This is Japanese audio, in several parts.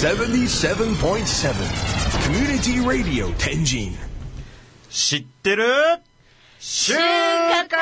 77.7 Community Radio 天神。 知ってる就活。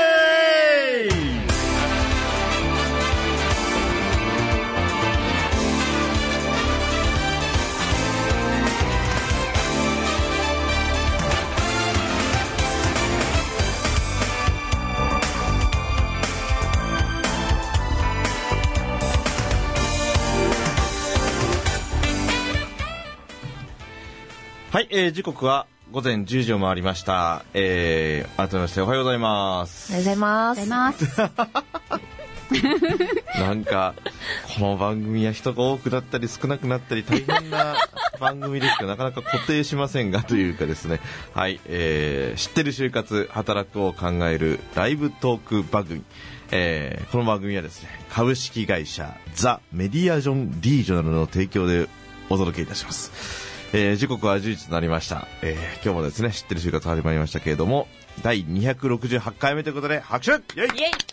はい、時刻は午前10時を回りました。改めましておはようございます。 おはようございます。 なんかこの番組は人が多くなったり少なくなったり大変な番組ですけどなかなか固定しませんがというかですね、はい、知ってる就活働くを考えるライブトーク番組、この番組はですね株式会社ザ・メディアジョン・リージョナルの提供でお届けいたします。時刻は10時となりました。今日もですね知ってる就活始まりましたけれども第268回目ということで拍手イエイ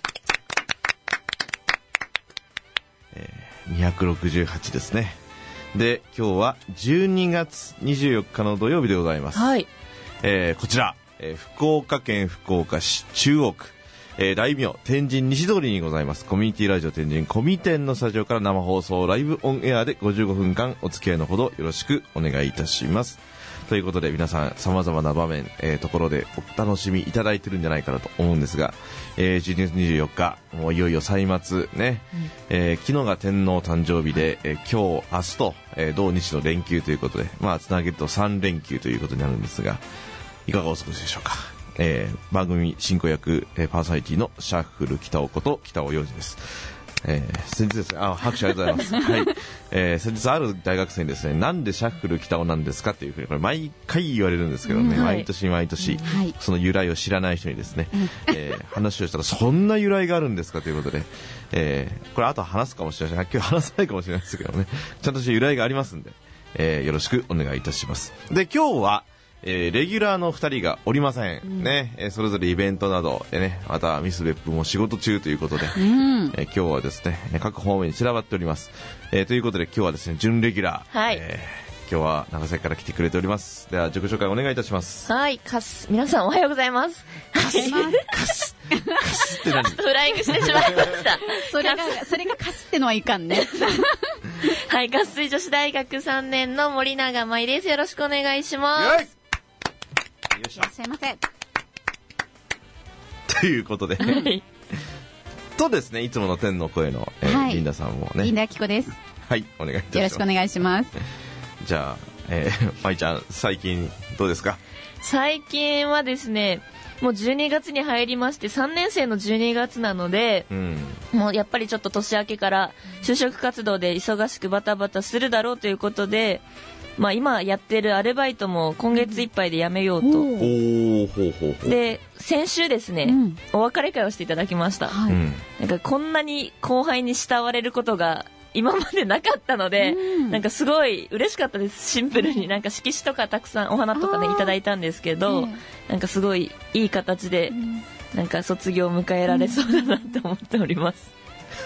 268ですね。で今日は12月24日の土曜日でございます。 はい。 こちら、福岡県福岡市中央区、大名天神西通りにございますコミュニティラジオ天神コミテンのスタジオから生放送ライブオンエアで55分間お付き合いのほどよろしくお願いいたします。ということで皆さん様々な場面、ところでお楽しみいただいてるんじゃないかなと思うんですが、12月24日もういよいよ歳末ね、昨日が天皇誕生日で、今日明日と、同日の連休ということでつなげると3連休ということになるんですがいかがお過ごしでしょうか。番組進行役、パーソナリティのシャッフル北尾こと北尾洋二です。先日ですね、拍手ありがとうございます。はい。先日ある大学生にですね、なんでシャッフル北尾なんですかっていうふうにこれ毎回言われるんですけどね、はい、毎年、はい、その由来を知らない人にですね、話をしたらそんな由来があるんですかということで、これ後話すかもしれない、今日話さないかもしれないですけどね、ちゃんとした由来がありますんで、よろしくお願いいたします。で今日はレギュラーの2人がおりません、ね、それぞれイベントなどでね、またミス別府も仕事中ということで、今日はですね各方面に散らばっております、ということで今日はですね準レギュラー、はい、今日は長崎から来てくれております。では自己紹介お願いいたします。 はい、皆さんおはようございます。 カスって何？ フライングしてしまいました。 それがカスってのはいかんね。 はい、渇水女子大学3年の森永舞です。よろしくお願いします。 いらっしゃいませ。 ということで、はい、とですねいつもの天の声の、はい、リンダさんもね。 リンダアキコです。 はい、お願いいたします。 よろしくお願いします。 じゃあ、舞ちゃん最近どうですか？ 最近はですねもう12月に入りまして3年生の12月なので、もうやっぱりちょっと年明けから就職活動で忙しくバタバタするだろうということで、今やってるアルバイトも今月いっぱいで辞めようと、で先週ですね、お別れ会をしていただきました、はい、なんかこんなに後輩に慕われることが今までなかったので、なんかすごい嬉しかったです。シンプルになんか色紙とかたくさんお花とかねいただいたんですけど、なんかすごいいい形でなんか卒業を迎えられそうだなって思っております。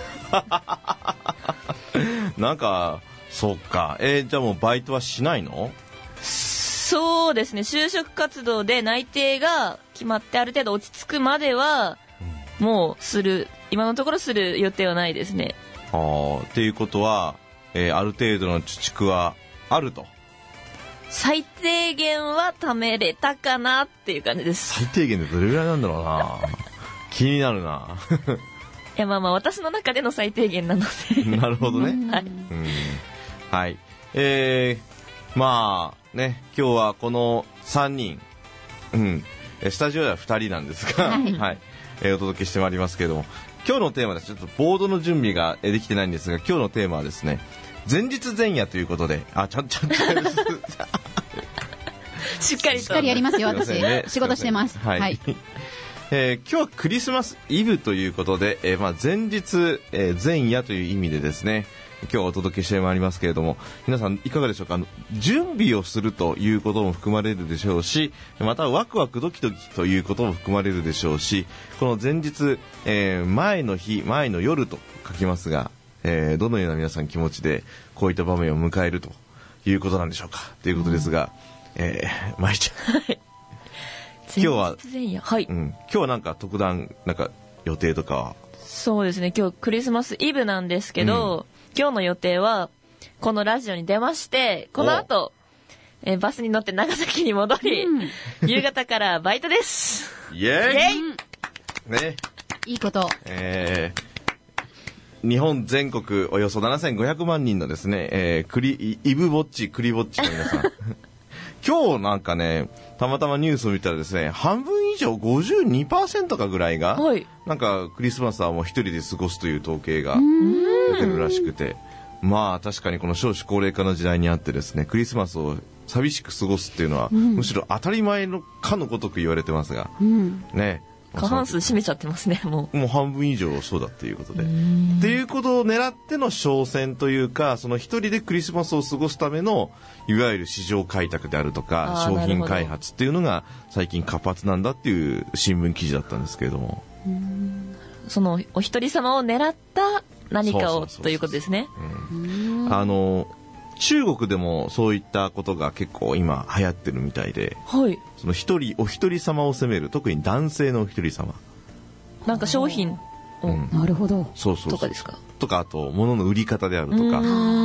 なんかそうか、じゃあもうバイトはしないの？ そうですね、就職活動で内定が決まってある程度落ち着くまではもう今のところする予定はないですね。 っていうことは、ある程度の貯蓄はあると。 最低限は貯めれたかなっていう感じです。 最低限でどれぐらいなんだろうな。気になるな。 いや私の中での最低限なので。 なるほどね。はい。ね、今日はこの3人、スタジオでは2人なんですが、はい、お届けしてまいりますけれども、今日のテーマです。ちょっとボードの準備ができてないんですが、今日のテーマはですね、前日前夜ということで、ちゃんとしっかりやりますよ、私、仕事してます。はい。 今日はクリスマスイブということで、前日、前夜という意味でですね、今日はお届けしてまいりますけれども、皆さんいかがでしょうか。準備をするということも含まれるでしょうし、またワクワクドキドキということも含まれるでしょうし、この前日、前の日前の夜と書きますが、 どのような皆さん気持ちでこういった場面を迎えるということなんでしょうかということですが、まいちゃん、はい、今日は、 はい、 今日はなんか特段なんか予定とかは？ そうですね、今日クリスマスイブなんですけど、今日の予定はこのラジオに出まして、この後バスに乗って長崎に戻り、夕方からバイトです。 イエーイ、ね、 いいこと。 日本全国およそ7500万人のですね、イブぼっち、クリぼっちの皆さん今日なんかね、たまたまニュースを見たらですね、半分以上 52% かぐらいが、はい、なんかクリスマスはもう一人で過ごすという統計が出てるらしくて、まあ確かにこの少子高齢化の時代にあってですね、クリスマスを寂しく過ごすっていうのは、むしろ当たり前のかのごとく言われてますが、ね、 過半数占めちゃってますね。もう半分以上そうだっていうことで、っていうことを狙っての商戦というか、その一人でクリスマスを過ごすためのいわゆる市場開拓であるとか商品開発っていうのが最近活発なんだっていう新聞記事だったんですけれども、 そのお一人様を狙った何かをということですね。 中国でもそういったことが結構今流行ってるみたいで、はい、そのお一人様を責める、特に男性のお一人様、 なんか商品を、 なるほど、 そうとかですか、 とか、あと物の売り方であるとか、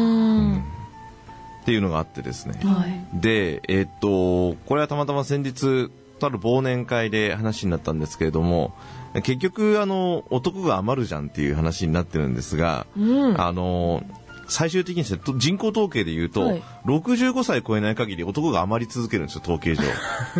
っていうのがあってですね、はい、でこれはたまたま先日とある忘年会で話になったんですけれども、結局男が余るじゃんっていう話になってるんですが、最終的に人口統計で言うと、はい、65歳超えない限り男が余り続けるんですよ、統計上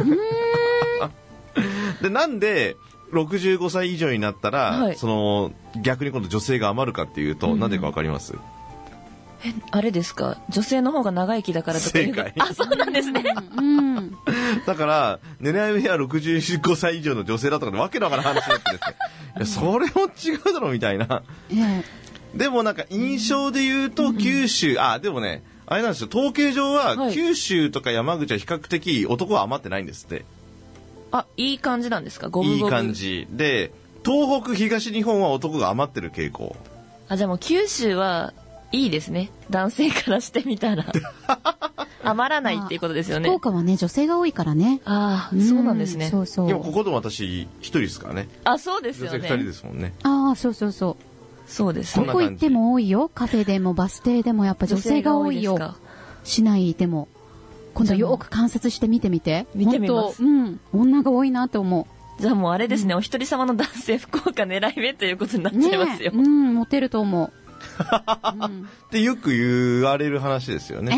で、なんで65歳以上になったら、はい、逆に今度女性が余るかっていうと、なんでかわかります？ あれですか、女性の方が長生きだからとかいう。 正解。 あ、そうなんですねだから狙い目は65歳以上の女性だとかでわけのわからない話になってですねいや、それも違うだろうみたいな、でもなんか印象で言うと九州、でもね、あれなんですよ、統計上は九州とか山口は比較的男は余ってないんですって。 いい感じなんですか？五分五分。 いい感じで、東北東日本は男が余ってる傾向。 じゃあもう九州はいいですね、男性からしてみたら余らないっていうことですよね。 福岡はね、女性が多いからね。 そうなんですね。 そうそう。 今ここでも私一人ですからね。 そうですよね。 女性2人ですもんね。 そうそうそう。 そうですね。 どこ行っても多いよ。カフェでもバス停でもやっぱ女性が多いよ。市内でも。今度よく観察して見てみて。 見てみます。 女が多いなと思う。 じゃあもうあれですね、お一人様の男性福岡狙い目ということになっちゃいますよ。 モテると思う。 ってよく言われる話ですよね。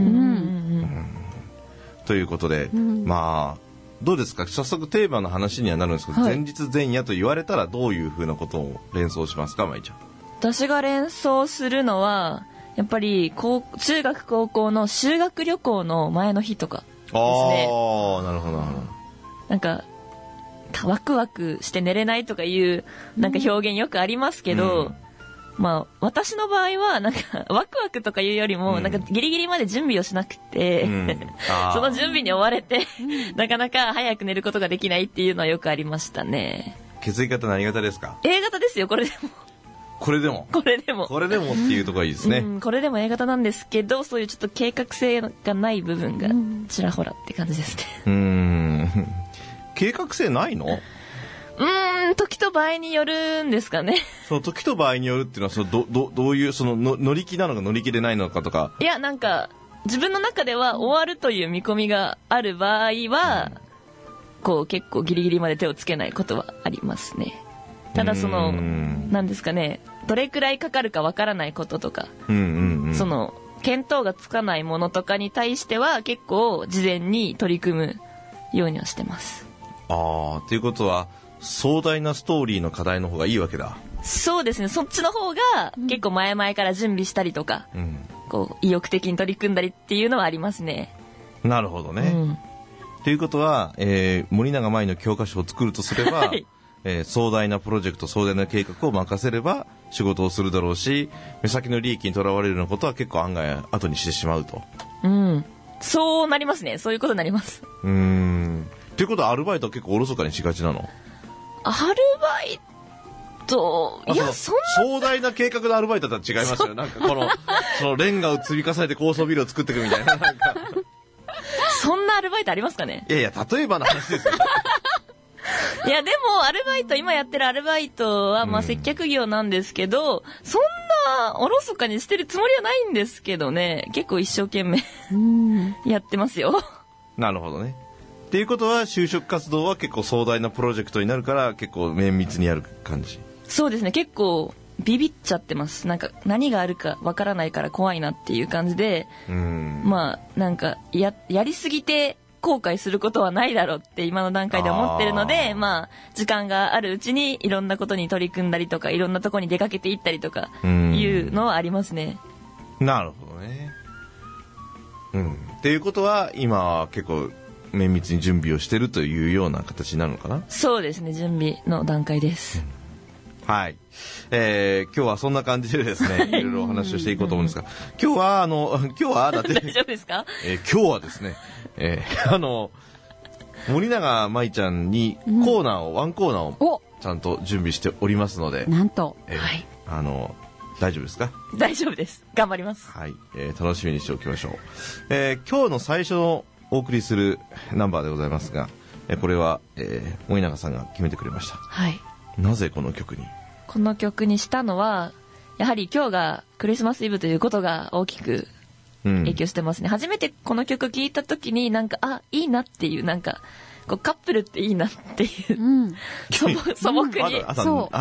ということで、まあどうですか、早速テーマの話にはなるんですけど、前日前夜と言われたらどういうふうなことを連想しますか、まいちゃん。 私が連想するのはやっぱり中学高校の修学旅行の前の日とかですね。 なるほど。 なんかワクワクして寝れないとかいうなんか表現よくありますけど、まあ私の場合はなんかワクワクとかいうよりもなんかギリギリまで準備をしなくて、その準備に追われてなかなか早く寝ることができないっていうのはよくありましたね。 血液型何型ですか ？A 型ですよ。これでもこれでもっていうところがいいですね。 これでも A 型なんですけど、そういうちょっと計画性がない部分がちらほらって感じですね。 計画性ないの？ 時と場合によるんですかね。 その時と場合によるっていうのはどういう乗り気なのか乗り気でないのかとか。 いや、なんか自分の中では終わるという見込みがある場合は、結構ギリギリまで手をつけないことはありますね。ただなんですかね、どれくらいかかるかわからないこととか、見当がつかないものとかに対しては結構事前に取り組むようにはしてます。 ということは壮大なストーリーの課題の方がいいわけだ。 そうですね、そっちの方が結構前々から準備したりとか、意欲的に取り組んだりっていうのはありますね。 なるほどね。ということは、森永舞の教科書を作るとすれば、壮大なプロジェクト、壮大な計画を任せれば仕事をするだろうし、目先の利益にとらわれるようなことは結構案外後にしてしまうと。 そうなりますね。そういうことになります。 ということはアルバイトは結構おろそかにしがちなの？ アルバイいや、そんな壮大な計画のアルバイトとは違いますよ。なんかそのレンガを積み重ねて高層ビルを作っていくみたいな。なんかそんなアルバイトありますかね。 いやいや、例えばの話ですよ。 いや、でも、アルバイト、今やってるアルバイトは、まあ、接客業なんですけど、そんな、おろそかにしてるつもりはないんですけどね、結構一生懸命やってますよ。 なるほどね。っていうことは、就職活動は結構壮大なプロジェクトになるから、結構綿密にやる感じ。 そうですね、結構、ビビっちゃってます。なんか、何があるかわからないから怖いなっていう感じで、まあ、なんか、やりすぎて、後悔することはないだろうって今の段階で思ってるので、まあ、時間があるうちにいろんなことに取り組んだりとか、いろんなとこに出かけていったりとかいうのはありますね。 なるほどね。っていうことは今は結構綿密に準備をしてるというような形になるのかな。 そうですね、準備の段階です。 はい、今日はそんな感じでですね、いろいろお話をしていこうと思うんですが、今日はだって大丈夫ですか？ 今日はですね、森永舞ちゃんにコーナーを、ワンコーナーをちゃんと準備しておりますので、 なんと、 はい、 大丈夫ですか？ 大丈夫です。頑張ります。 はい、楽しみにしておきましょう。今日の最初のお送りするナンバーでございますが、これは、森永さんが決めてくれました。 はい。 なぜこの曲にしたのは、やはり今日がクリスマスイブということが大きく影響してますね。初めてこの曲聴いた時になんか、いいなっていう、なんか、こうカップルっていいなっていう、素朴に。 そう。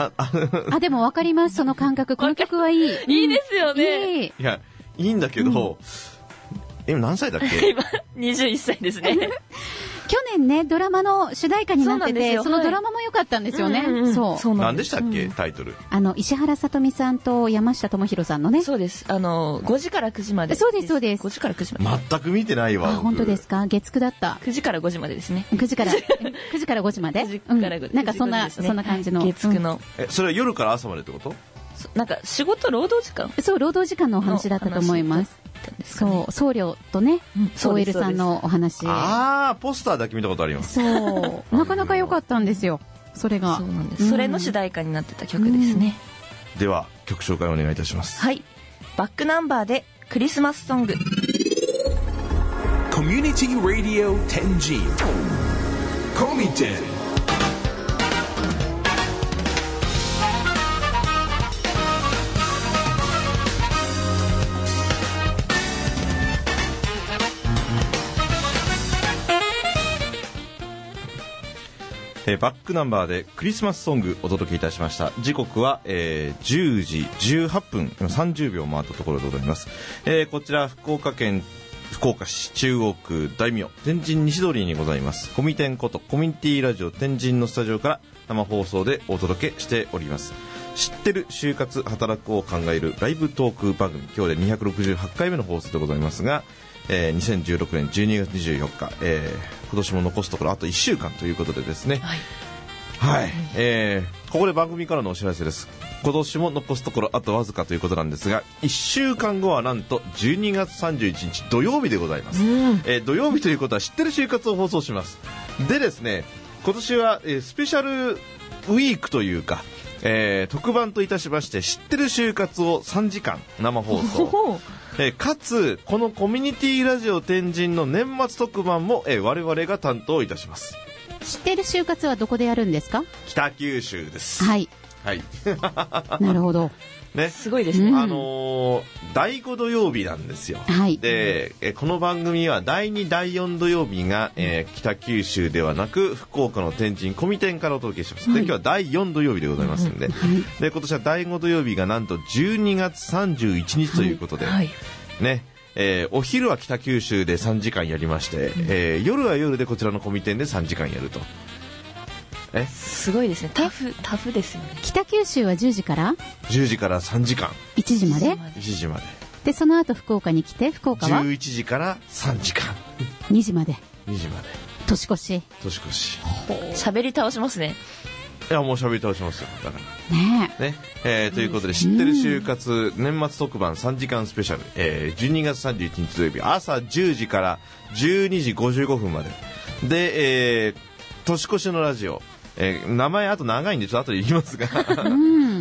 でもわかります、その感覚。この曲はいい。 いいですよね。 いや、いいんだけど、今何歳だっけ？ 今、21歳ですね。 去年ね、ドラマの主題歌になってて、そのドラマも良かったんですよね。そう。 何でしたっけ、タイトル。 石原さとみさんと山下智博さんのね。 そうです。5時から9時まで。 そうです、そうです。 5時から9時まで。 全く見てないわ。 本当ですか？月9だった。 9時から5時までですね。 9時から5時まで。なんかそんな感じの。 月9の。 それは夜から朝までってこと？ なんか仕事労働時間？ そう、労働時間のお話だったと思います。そう、僧侶とね、OL さんのお話。 ポスターだけ見たことあります。 そう、なかなか良かったんですよ。それが。 そうなんです。それの主題歌になってた曲ですね。 では曲紹介お願いいたします。 はい。バックナンバーでクリスマスソング。 コミュニティラディオ天神コミテン。 バックナンバーでクリスマスソングお届けいたしました。時刻は、10時18分今30秒回ったところでございます。こちら福岡市中央区大名天神西通りにございますコミテンことコミュニティラジオ天神のスタジオから生放送でお届けしております。知ってる就活働くを考えるライブトーク番組、今日で268回目の放送でございますが、2016年12月24日、今年も残すところあと1週間ということでですね、はい、ここで番組からのお知らせです。今年も残すところあとわずかということなんですが、1週間後はなんと12月31日土曜日でございます。土曜日ということは知ってる就活を放送します。でですね、今年は、スペシャルウィークというか、特番といたしまして知ってる就活を3時間生放送かつこのコミュニティラジオ天神の年末特番も、我々が担当いたします。 知ってる就活はどこでやるんですか？ 北九州です。 はい、 はい、 なるほどね、 すごいですね。 第5土曜日なんですよ。 はい、 で、この番組は第2第4土曜日が、北九州ではなく福岡の天神コミテンからお届けします。で、今日は第4土曜日でございますので、で今年は第5土曜日がなんと12月31日ということで、ね、お昼は北九州で3時間やりまして、夜は夜でこちらのコミテンで3時間やると。 すごいですね。タフですよね。 北九州は10時から 10時から3時間 1時まで 1時までで、その後福岡に来て、福岡は 11時から3時間 2時まで年越し喋り倒しますね。 いや、もう喋り倒しますよ。だからねということで知ってる就活年末特番3時間スペシャル、12月31日土曜日朝10時から12時55分までで、年越しのラジオ、名前あと長いんでちょっと後で言いますが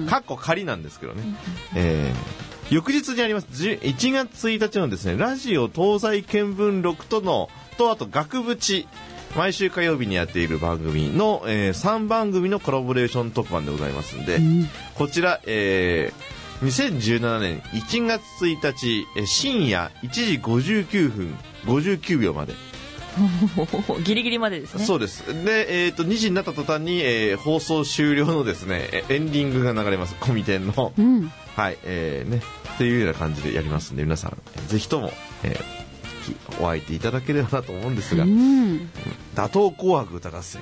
かっこ仮なんですけどね。翌日にあります1月1日のですね、ラジオ東西見聞録とあと額縁、毎週火曜日にやっている番組の、3番組のコラボレーション特番でございますんで、こちら、2017年1月1日、深夜1時59分59秒までギリギリまでですね。 そうです。で、2時になった途端に、放送終了のですね、エンディングが流れます。コミテンの、はい、ね、っていうような感じでやりますんで、皆さんぜひとも、お相手いただければなと思うんですが、打倒紅白歌合戦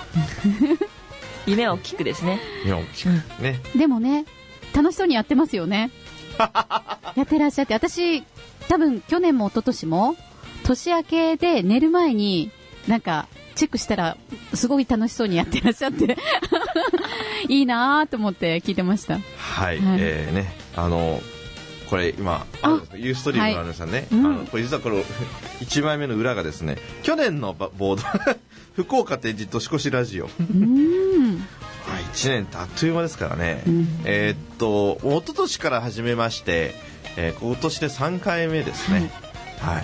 夢は大きくですね。 夢は大きくね。 でもね、楽しそうにやってますよね。やってらっしゃって、私多分去年も一昨年も年明けで寝る前になんかチェックしたらすごい楽しそうにやってらっしゃっていいなと思って聞いてました。 はい、ね、これ今ユーストリームの皆さんね、これ実はこの1枚目の裏がですね、去年のボード福岡展示年越しラジオ1年ってあっという間ですからね。一昨年から始めまして、今年で3回目ですね。はい、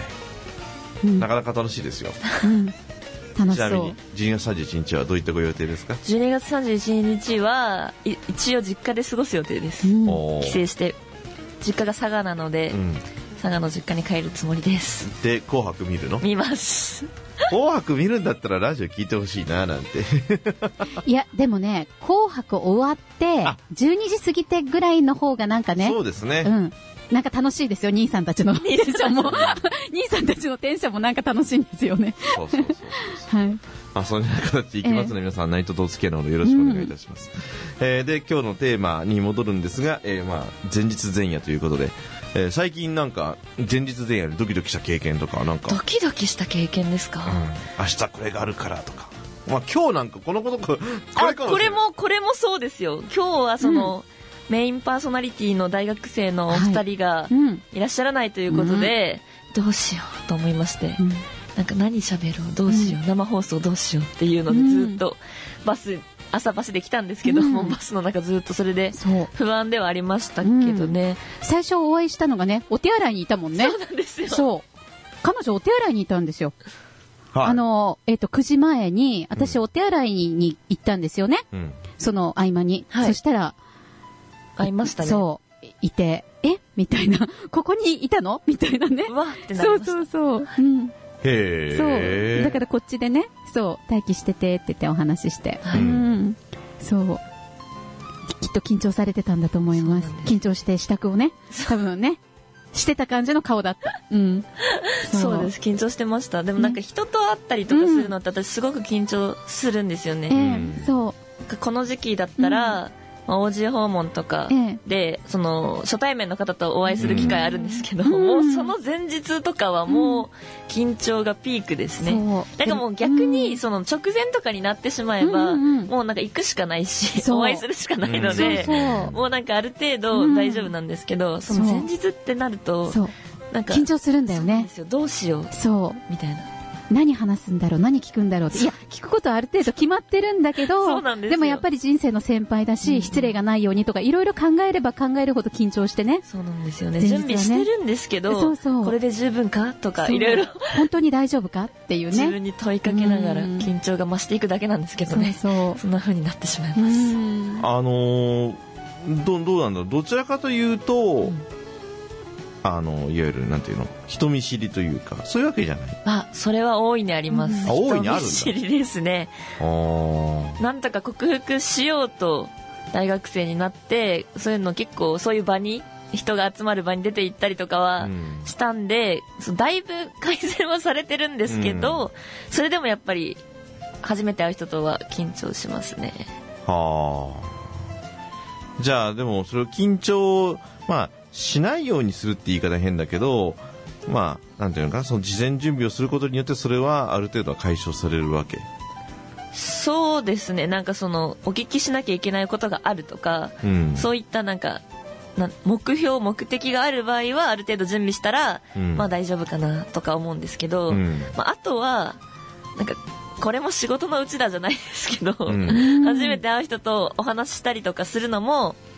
なかなか楽しいですよ。 楽しそう。 ちなみに12月31日はどういったご予定ですか ？12月31日は一応実家で過ごす予定です。帰省して実家が佐賀なので、佐賀の実家に帰るつもりです。 で、紅白見るの？ 見ます。 紅白見るんだったらラジオ聞いてほしいななんていやでもね、紅白終わって12時過ぎてぐらいの方がなんかね、 そうですね、 なんか楽しいですよ。兄さんたちのテンションも兄さんたちのテンションもなんか楽しいんですよね。 そうはい。そんな形でいきますので、皆さん何卒お付き合いのほどよろしくお願いいたします。で、今日のテーマに戻るんですが、前日前夜ということで、最近なんか前日前夜でドキドキした経験とかなんか。 ドキドキした経験ですか？ 明日これがあるからとか。今日なんかこのことこれもそうですよ。今日はその、メインパーソナリティの大学生のお二人がいらっしゃらないということで、どうしようと思いまして、なんか何喋ろうどうしよう、生放送どうしようっていうのでずっと朝バスで来たんですけど、もうバスの中ずっとそれで不安ではありましたけどね。 最初お会いしたのがね、お手洗いにいたもんね。 そうなんですよ。 そう、彼女お手洗いにいたんですよ。9時前に私お手洗いに行ったんですよね、その合間に、そしたら会いましたね。 そういて、みたいな、ここにいたのみたいなね。 わってなりました。 そう、 へー。そうだからこっちでね、そう待機しててって言ってお話しして、そうきっと緊張されてたんだと思います。緊張して支度をね、多分ねしてた感じの顔だった。 そうです、緊張してました。でもなんか人と会ったりとかするのって私すごく緊張するんですよね。そうこの時期だったら、OG 訪問とかで、その初対面の方とお会いする機会あるんですけど、もうその前日とかはもう緊張がピークですね。なんかもう逆にその直前とかになってしまえば、もうなんか行くしかないし、お会いするしかないので、もうなんかある程度大丈夫なんですけど、その前日ってなるとなんか緊張するんだよね。 どうしようみたいな。 何話すんだろう、何聞くんだろうって。いや、聞くことはある程度決まってるんだけど、でもやっぱり人生の先輩だし、失礼がないようにとかいろいろ考えれば考えるほど緊張してね。 そうなんですよね。準備してるんですけど、これで十分かとかいろいろ本当に大丈夫かっていうね、 自分に問いかけながら緊張が増していくだけなんですけどね。そんな風になってしまいます。 どうなんだろう。どちらかというと、いわゆるなんていうの、人見知りというかそういうわけじゃない。 それは大いにあります。 大いにあるんだ。 人見知りですね。なんとか克服しようと大学生になって、そういうの結構そういう場に人が集まる場に出て行ったりとかはしたんで、だいぶ改善はされてるんですけど、それでもやっぱり初めて会う人とは緊張しますね。 じゃあでもそれを緊張しないようにするって言い方変だけど、なんていうのかな、その事前準備をすることによってそれはある程度は解消されるわけ。 そうですね。なんかそのお聞きしなきゃいけないことがあるとか、そういったなんか目的がある場合はある程度準備したら、大丈夫かなとか思うんですけど、あとはなんかこれも仕事のうちだじゃないですけど、初めて会う人とお話ししたりとかするのも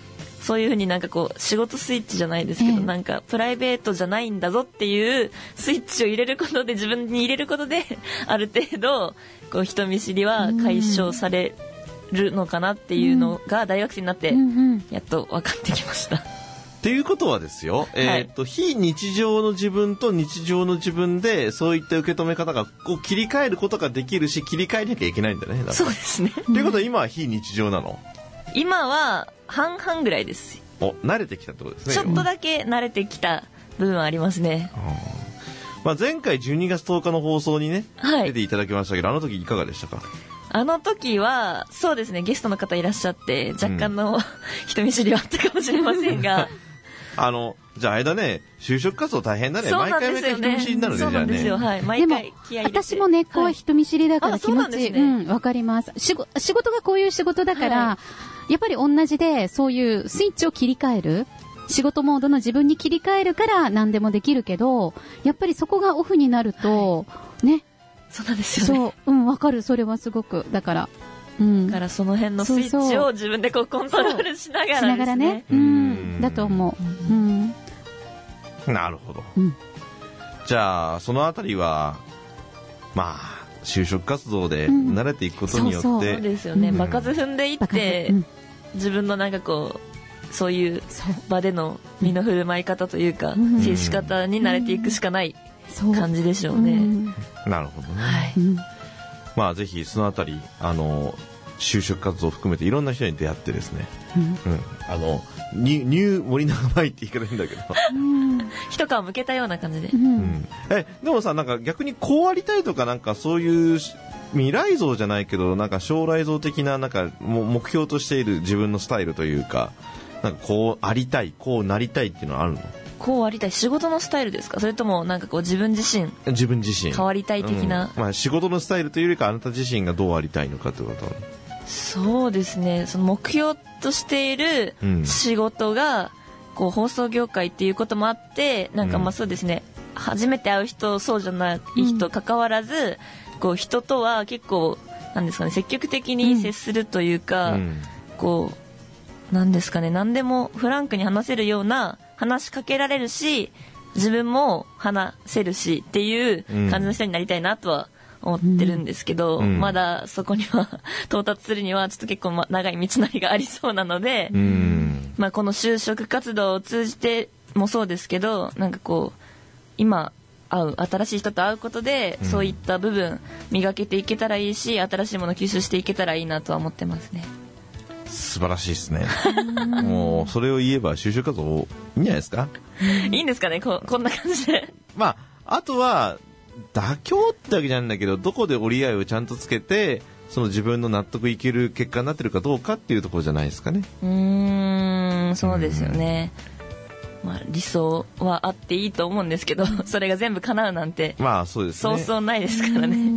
そういう風になんかこう仕事スイッチじゃないですけど、なんかプライベートじゃないんだぞっていうスイッチを入れることで、自分に入れることである程度こう人見知りは解消されるのかなっていうのが大学生になってやっと分かってきました。 っていうことはですよ、非日常の自分と日常の自分でそういった受け止め方がこう切り替えることができるし、切り替えなきゃいけないんだね。 そうですね。 ということは今は非日常なの？ 今は半々ぐらいです。 慣れてきたってことですね。 ちょっとだけ慣れてきた部分はありますね。 まあ、前回12月10日の放送にね、出ていただきましたけど、あの時いかがでしたか？ あの時はそうですね、ゲストの方いらっしゃって若干の、人見知りはあったかもしれませんがじゃああれだね、就職活動大変だね。毎回人見知りになるね。 そうなんですよ。はい。毎回気合い入れて。 私も根っこは人見知りだから気持ちいい。わかります。仕事がこういう仕事だから、やっぱり同じでそういうスイッチを切り替える。仕事モードの自分に切り替えるから何でもできるけど、やっぱりそこがオフになると、ね。 そうなんですよね。 そう、わかる。それはすごく。だから、 だからその辺のスイッチを自分でこうコントロールしながらですね。 だと思う。なるほど。じゃあそのあたりはまあ就職活動で慣れていくことによって、 そうですよね。場数踏んでいって、自分のなんかこうそういう場での身の振る舞い方というか、接し方に慣れていくしかない感じでしょうね。 なるほどね。まあぜひそのあたり就職活動を含めていろんな人に出会ってですね、ニュー森永舞って言い方いいんだけど一皮むけたような感じで、 でもさ、なんか逆にこうありたいとか、なんかそういう未来像じゃないけど、なんか将来像的ななんか目標としている自分のスタイルというか、なんかこうありたい、こうなりたいっていうのはあるの？ こうありたい、仕事のスタイルですか？それともなんかこう自分自身変わりたい的な、 まあ仕事のスタイルというよりか、あなた自身がどうありたいのかということ。 そうですね、その目標としている仕事がこう放送業界っていうこともあって、なんかまあそうですね、初めて会う人、そうじゃない人関わらず、こう人とは結構なんですかね、積極的に接するというか、こうなんですかね、何でもフランクに話せるような、話しかけられるし自分も話せるしっていう感じの人になりたいなとは思ってるんですけど、まだそこには到達するにはちょっと結構長い道のりがありそうなので、まあこの就職活動を通じてもそうですけど、なんかこう今新しい人と会うことで、そういった部分磨けていけたらいいし、新しいものを吸収していけたらいいなとは思ってますね。 素晴らしいですね。もうそれを言えば就職活動いいんじゃないですか？ いいんですかね、こんな感じで。 まああとは妥協ってわけじゃないんだけど、どこで折り合いをちゃんとつけて、その自分の納得いける結果になってるかどうかっていうところじゃないですかね。 そうですよね。まあ、理想はあっていいと思うんですけど、それが全部叶うなんて、 まあそうですね、 そうそうないですからね。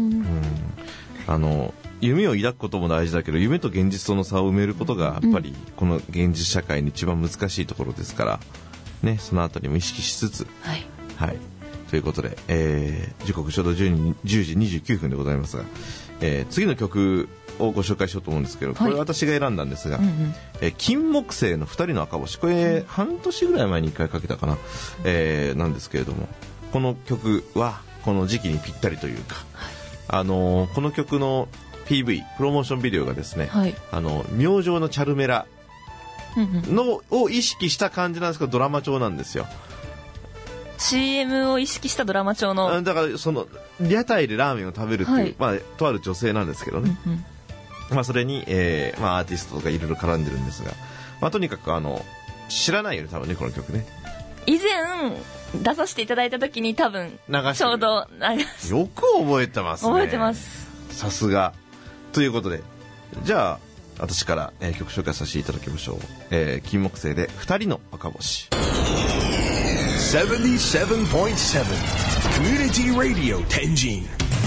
夢を抱くことも大事だけど、夢と現実との差を埋めることがやっぱりこの現実社会の一番難しいところですからね、そのあたりも意識しつつ、はい、ということで、時刻ちょうど10時29分でございますが、次の曲をご紹介しようと思うんですけど、これ私が選んだんですが、金木犀の2人の赤星、これ半年ぐらい前に1回かけたかな、なんですけれども、この曲はこの時期にぴったりというか、この曲の PV プロモーションビデオがですね、明星のチャルメラのを意識した感じなんですけど、ドラマ調なんですよ。 CM を意識したドラマ調の、 だからその屋台でラーメンを食べるっていう、まあ、とある女性なんですけどね、まあ、それに、まあ、アーティストとかいろいろ絡んでるんですが、まあ、とにかく知らないよね多分ね、この曲ね。 以前出させていただいた時に多分ちょうどよく覚えてますね。 覚えてます、 さすが。ということで、じゃあ私から、曲紹介させていただきましょう。金木犀で2人の赤星。 77.7 Community Radio Tenjin。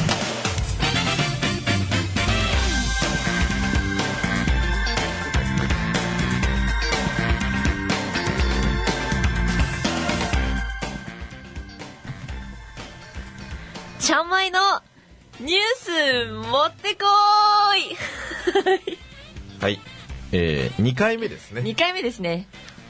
ちゃんまいのニュース持ってこーい。 はい、2回目ですね。 2回目ですね。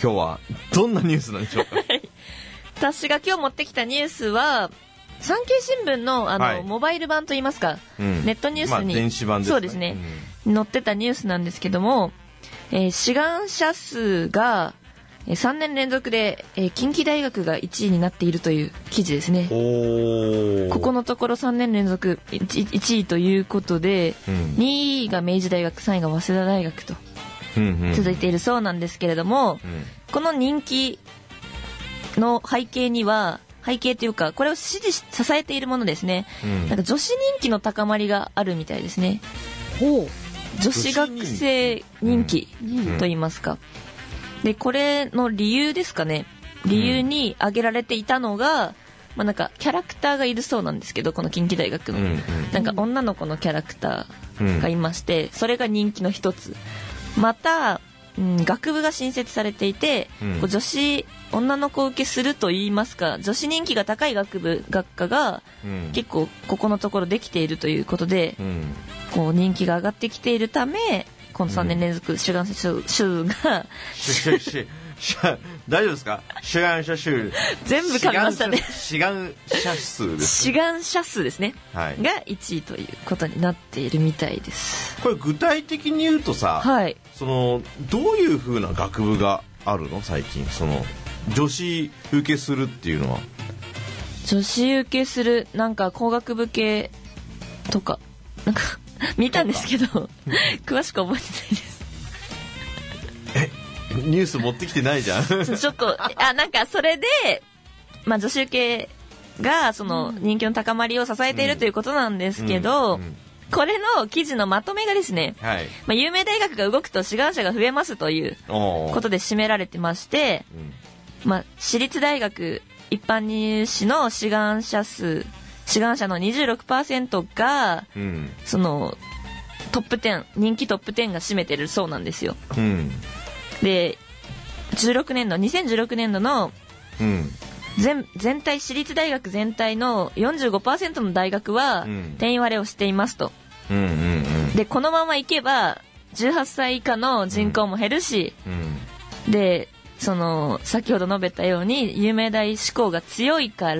今日はどんなニュースなんでしょうか。 私が今日持ってきたニュースは、産経新聞のはいモバイル版といいますか、ネットニュースに、 電子版ですね。 そうですね、載ってたニュースなんですけども、志願者数が3年連続で、近畿大学が1位になっているという記事ですね。ここのところ3年連続 1位ということで、2位が明治大学、3位が早稲田大学と続いているそうなんですけれども、この人気の背景には、背景というかこれを支えているものですね、なんか女子人気の高まりがあるみたいですね。女子学生人気と言いますか。でこれの理由ですかね。理由に挙げられていたのが、なんかキャラクターがいるそうなんですけど、この近畿大学の、なんか女の子のキャラクターがいまして、それが人気の一つ。また、学部が新設されていて、こう女の子受けすると言いますか、女子人気が高い学科が、結構ここのところできているということで、こう人気が上がってきているため、この3年連続志願者数が大丈夫ですか。志願者数全部噛みましたね。 志願者数です。 志願者数ですね、 はい、 が1位ということになっているみたいです。 これ具体的に言うとさ、 はい、 どういう風な学部があるの最近。女子受けするっていうのは。 女子受けする、なんか工学部系とかなんか見たんですけど詳しく覚えてないです。 ニュース持ってきてないじゃん。 ちょっとなんかそれで、女子受けがその人気の高まりを支えているということなんですけど、これの記事のまとめがですね、はい、有名大学が動くと志願者が増えますということで締められてまして、私立大学一般入試の志願者の 26% が、そのトップ10、人気トップ10が占めてるそうなんですよ。で2016年度の、全体私立大学全体の 45% の大学は定員割れをしていますと。でこのままいけば18歳以下の人口も減るし、で先ほど述べたように有名大志向が強いから、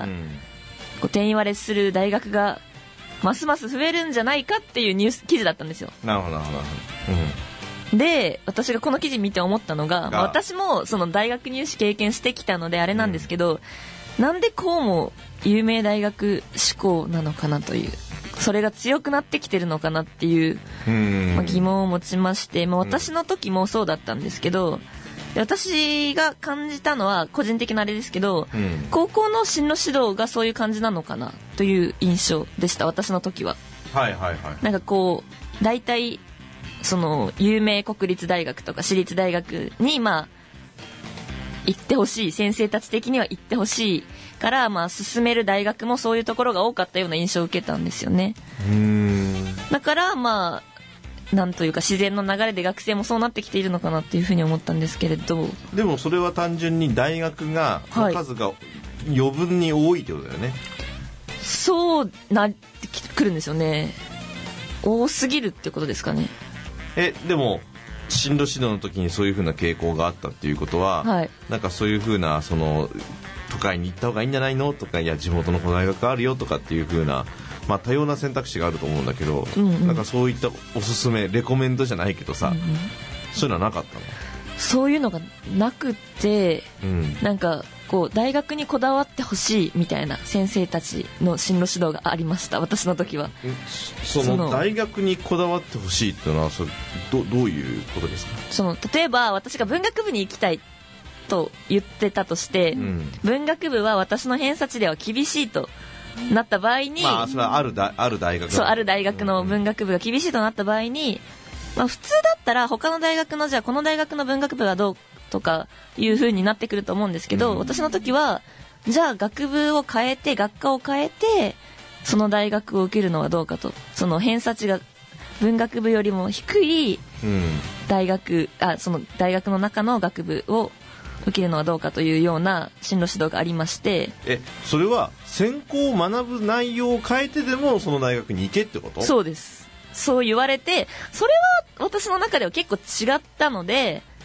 こう定員割れする大学がますます増えるんじゃないかっていうニュース記事だったんですよ。 なるほど、 で私がこの記事見て思ったのが、私もその大学入試経験してきたのであれなんですけど、なんでこうも有名大学志向なのかなという、それが強くなってきてるのかなっていう、疑問を持ちまして、私の時もそうだったんですけど、私が感じたのは個人的なあれですけど、高校の進路指導がそういう感じなのかなという印象でした、私の時は。なんかこう大体その有名国立大学とか私立大学に行ってほしい、先生たち的には行ってほしいから進める大学もそういうところが多かったような印象を受けたんですよね。だからなんというか自然の流れで学生もそうなってきているのかなっていうふうに思ったんですけれど、 でもそれは単純に大学がの数が余分に多いってことだよね。 そうなってくるんですよね。多すぎるってことですかね。 でも進路指導の時にそういう風な傾向があったっていうことは、なんかそういう風な都会に行った方がいいんじゃないのとか、いや地元のこの大学あるよとかっていう風な、多様な選択肢があると思うんだけど、なんかそういったおすすめレコメンドじゃないけどさ、そういうのはなかったの？ そういうのがなくて、なんかこう大学にこだわってほしいみたいな先生たちの進路指導がありました、私の時は。 その大学にこだわってほしいっていうのはどういうことですか？ 例えば私が文学部に行きたいと言ってたとして、文学部は私の偏差値では厳しいとなった場合に、 それはある大学ある大学の文学部が厳しいとなった場合に、普通だったら他の大学のじゃあこの大学の文学部はどうとかいう風になってくると思うんですけど、私の時はじゃあ学部を変えて学科を変えてその大学を受けるのはどうかと、その偏差値が文学部よりも低い大学、その大学の中の学部を受けるのはどうかというような進路指導がありまして、 それは専攻を学ぶ内容を変えてでもその大学に行けってこと？ そうです。そう言われて、それは私の中では結構違ったので、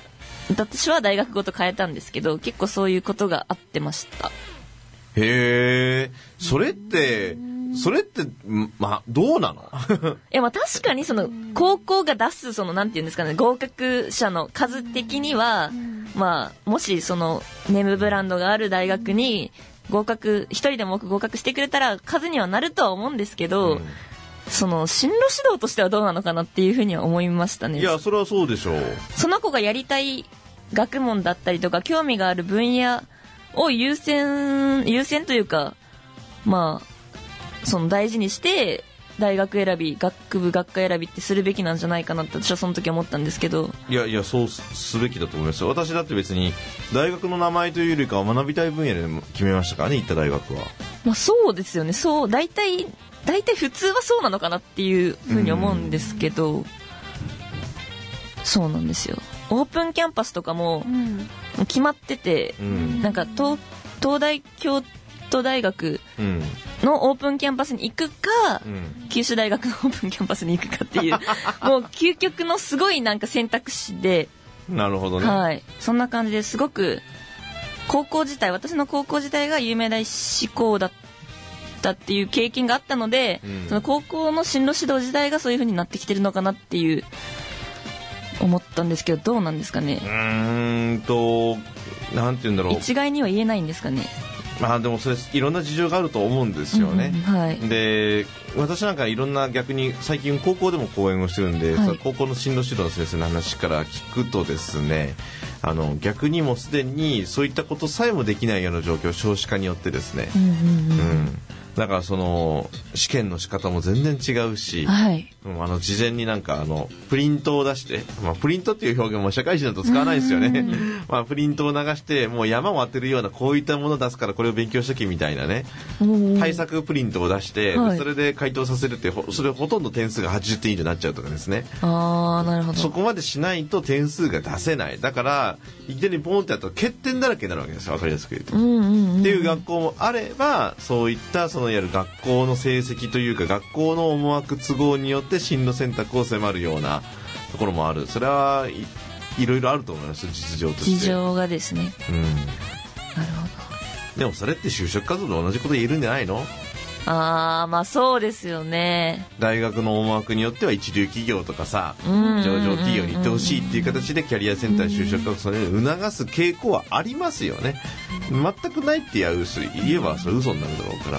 私は大学ごと変えたんですけど、結構そういうことがあってました。 へえ、それってまあどうなの？ いや、まあ確かにその高校が出すそのなんていうんですかね、合格者の数的には、まあもしそのネームブランドがある大学に一人でも多く合格してくれたら数にはなるとは思うんですけど、その進路指導としてはどうなのかなっていうふうには思いましたね。 いや、それはそうでしょう。 その子がやりたい学問だったりとか興味がある分野を優先というか、まあその大事にして大学選び、学部学科選びってするべきなんじゃないかなって私はその時思ったんですけど。 いやそうすべきだと思いますよ。私だって別に大学の名前というよりかは学びたい分野で決めましたからね、行った大学は。 まあそうですよね。そう大体普通はそうなのかなっていうふうに思うんですけど、そうなんですよ。オープンキャンパスとかも決まってて、なんか東大京都大学のオープンキャンパスに行くか、九州大学のオープンキャンパスに行くかっていうもう究極のすごいなんか選択肢で。 なるほどね。 はい、そんな感じですごく私の高校時代が有名大志向だったっていう経験があったので、その高校の進路指導時代がそういう風になってきてるのかなっていう思ったんですけど、どうなんですかね。 なんて言うんだろう、 一概には言えないんですかね。 まあでもそれいろんな事情があると思うんですよね、 はい、 で私なんかいろんな逆に最近高校でも講演をしてるんで、はい、高校の進路指導の先生の話から聞くとですね、逆にもすでにそういったことさえもできないような状況、少子化によってですね、だからその試験の仕方も全然違うし、はい、事前になんかプリントを出して、プリントっていう表現も社会人だと使わないですよね、プリントを流してもう山を当てるようなこういったものを出すからこれを勉強しときみたいなね、対策プリントを出して、それで回答させるって、それほとんど点数が80点以上になっちゃうとかですね。 なるほど。 そこまでしないと点数が出せない。だからいきなりボンってやったら欠点だらけになるわけですよ、分かりやすく言うと、っていう学校もあれば、そういったそのいわゆる学校の成績というか学校の思惑都合によって進路選択を迫るようなところもある。それはいろいろあると思います、実情として。 事情がですね、なるほど。 でもそれって就職活動と同じこと言えるんじゃないの？ まあそうですよね。 大学の思惑によっては一流企業とかさ、上場企業に行ってほしいっていう形でキャリアセンター就職活動に促す傾向はありますよね。全くないって言えばそれ嘘になるだろうから、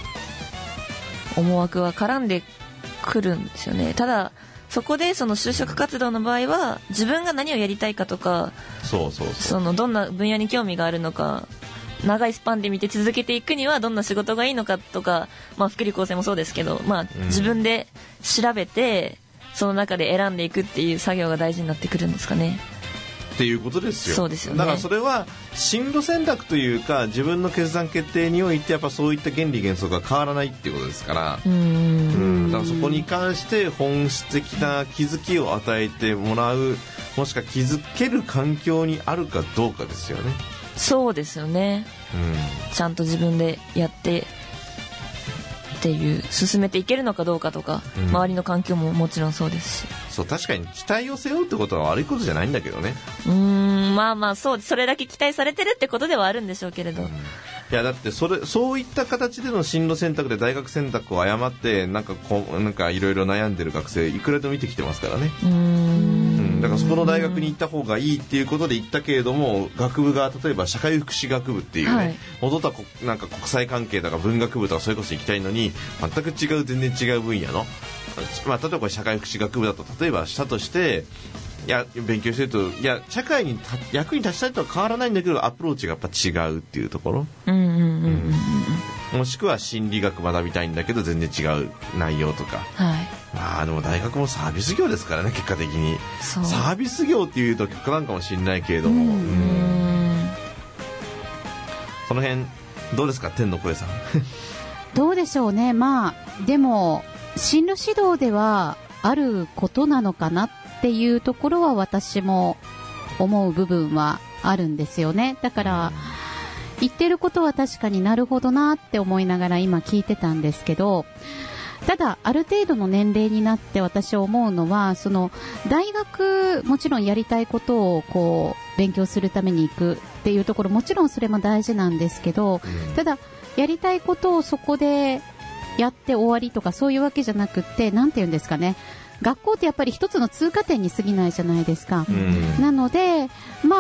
思惑は絡んでくるんですよね。ただそこでその就職活動の場合は自分が何をやりたいかとか、そのどんな分野に興味があるのか、長いスパンで見て続けていくにはどんな仕事がいいのかとか、福利厚生もそうですけど、自分で調べてその中で選んでいくっていう作業が大事になってくるんですかね。 っていうことですよ。 そうですよね。 だからそれは進路選択というか自分の決断決定においてやっぱそういった原理原則が変わらないっていうことですから、だからそこに関して本質的な気づきを与えてもらう、もしくは気づける環境にあるかどうかですよね。 そうですよね、ちゃんと自分でやってっていう進めていけるのかどうかとか、周りの環境ももちろんそうですし、 そう、確かに期待を背負うってことは悪いことじゃないんだけどね。 それだけ期待されてるってことではあるんでしょうけれど、 いやだってそういった形での進路選択で大学選択を誤ってなんかいろいろ悩んでる学生いくらでも見てきてますからね。だからそこの大学に行った方がいいっていうことで行ったけれども、学部が例えば社会福祉学部っていうね、元々はなんか国際関係とか文学部とかそれこそ行きたいのに全く全然違う分野の、例えば社会福祉学部だと例えばしたとして、いや勉強してると社会に役に立ちたいとは変わらないんだけどアプローチがやっぱ違うっていうところ、もしくは心理学学びたいんだけど全然違う内容とか、でも大学もサービス業ですからね、結果的にサービス業っていうと極端かもしれないけれども、その辺どうですか、天の声さん。 どうでしょうね。でも進路指導ではあることなのかなっていうところは私も思う部分はあるんですよね。だから言ってることは確かになるほどなって思いながら今聞いてたんですけど、 ただある程度の年齢になって私は思うのは、その大学もちろんやりたいことをこう勉強するために行くっていうところ、もちろんそれも大事なんですけど、ただやりたいことをそこでやって終わりとかそういうわけじゃなくって、なんていうんですかね、学校ってやっぱり一つの通過点に過ぎないじゃないですか。なので、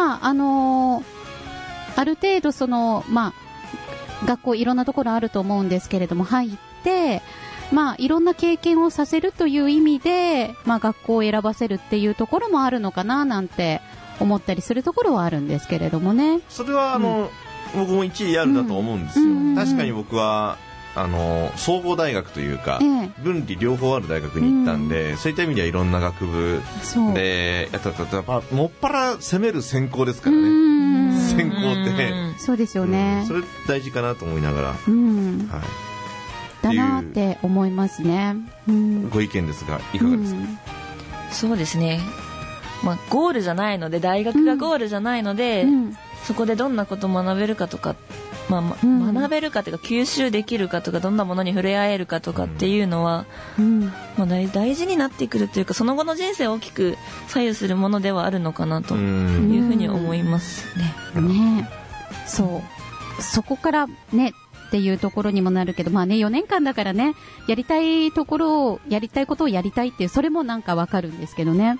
ある程度その、学校いろんなところあると思うんですけれども、入っていろんな経験をさせるという意味で、学校を選ばせるっていうところもあるのかななんて思ったりするところはあるんですけれどもね。 それは僕も一理あるだと思うんですよ。確かに僕は総合大学というか、分離両方ある大学に行ったんで、そういった意味ではいろんな学部でやったもっぱら攻める専攻ですからね。専攻ってそうですよね。 それ大事かなと思いながら、 だなって思いますね。 ご意見ですがいかがですか？ そうですね、ゴールじゃないので、大学がゴールじゃないので、そこでどんなことを学べるかとか、学べるかというか吸収できるかとか、どんなものに触れ合えるかとかっていうのは、大事になってくるというか、その後の人生を大きく左右するものではあるのかなというふうに思いますね。そこからねっていうところにもなるけど、4年間だからね、やりたいことをやりたいっていう、それもなんかわかるんですけどね。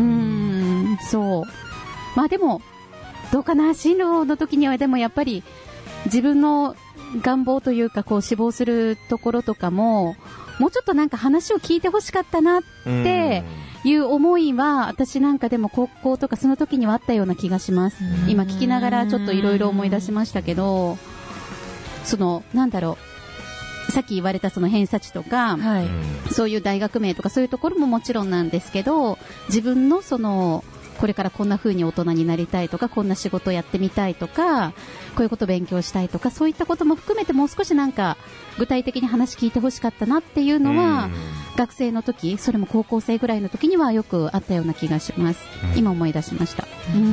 でもどうかな、進路の時にはでもやっぱり自分の願望というか、こう志望するところとかももうちょっとなんか話を聞いてほしかったなっていう思いは、私なんかでも高校とかその時にはあったような気がします。今聞きながらちょっといろいろ思い出しましたけど、そのなんだろう、さっき言われたその偏差値とか、そういう大学名とかそういうところももちろんなんですけど、自分のそのこれからこんな風に大人になりたいとか、こんな仕事をやってみたいとか、こういうことを勉強したいとか、そういったことも含めてもう少しなんか具体的に話聞いてほしかったなっていうのは、学生の時、それも高校生ぐらいの時にはよくあったような気がします。今思い出しました。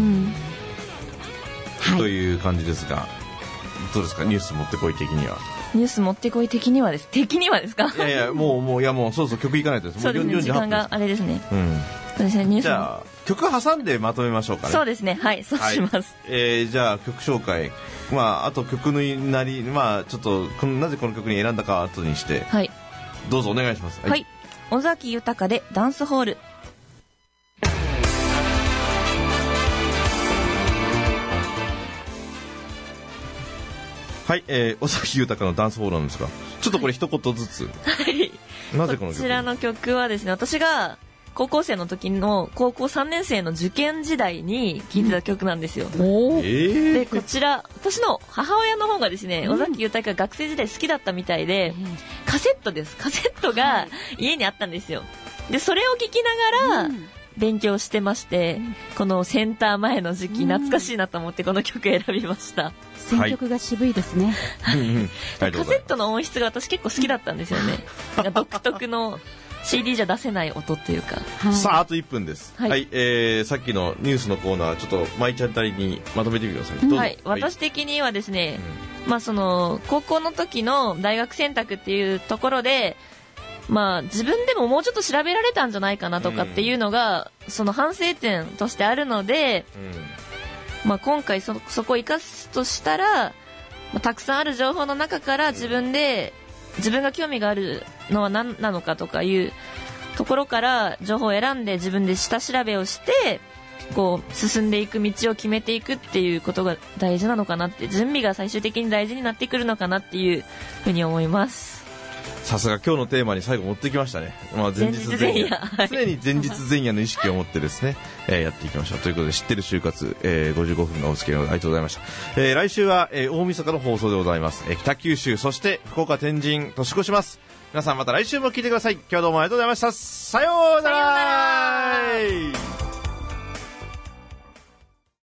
という感じですが、どうですか、ニュース持ってこい的には。 ニュース持ってこい的にはですか？ いやもうそうそう、曲いかないとです。 そうですね、時間があれですね。 じゃあ曲挟んでまとめましょうかね。 そうですね、はい、そうします。 じゃあ曲紹介、あと曲のなり、ちょっとなぜこの曲に選んだか後にして、どうぞお願いします。 尾崎豊でダンスホール。 尾崎豊のダンスホールなんですが、ちょっとこれ一言ずつ。なぜこの曲？こちらの曲はですね、私が高校生の時の高校3年生の受験時代に聴いてた曲なんですよ。で、こちら私の母親の方がですね、尾崎豊が学生時代好きだったみたいで、カセットが家にあったんですよ。で、それを聴きながら勉強してまして、このセンター前の時期懐かしいなと思ってこの曲選びました。 選曲が渋いですね。 カセットの音質が私結構好きだったんですよね。独特のCD じゃ出せない音っていうか。 さあ、あと1分です。さっきのニュースのコーナー、ちょっと舞ちゃんたりにまとめてみてください。 私的にはですね、その高校の時の大学選択っていうところで、自分でももうちょっと調べられたんじゃないかなとかっていうのが、その反省点としてあるので、今回そこを生かすとしたら、たくさんある情報の中から自分が興味があるのは何なのかとかいうところから情報を選んで、自分で下調べをしてこう進んでいく道を決めていくっていうことが大事なのかなって、準備が最終的に大事になってくるのかなっていうふうに思います。 さすが今日のテーマに最後持ってきましたね。前日前夜、常に前日前夜の意識を持ってですね、やっていきましょうということで、知ってる就活、55分がお付き合いありがとうございました。来週は、大晦日の放送でございます。北九州、そして福岡、天神、年越します。皆さんまた来週も聞いてください。今日はどうもありがとうございました。さようなら。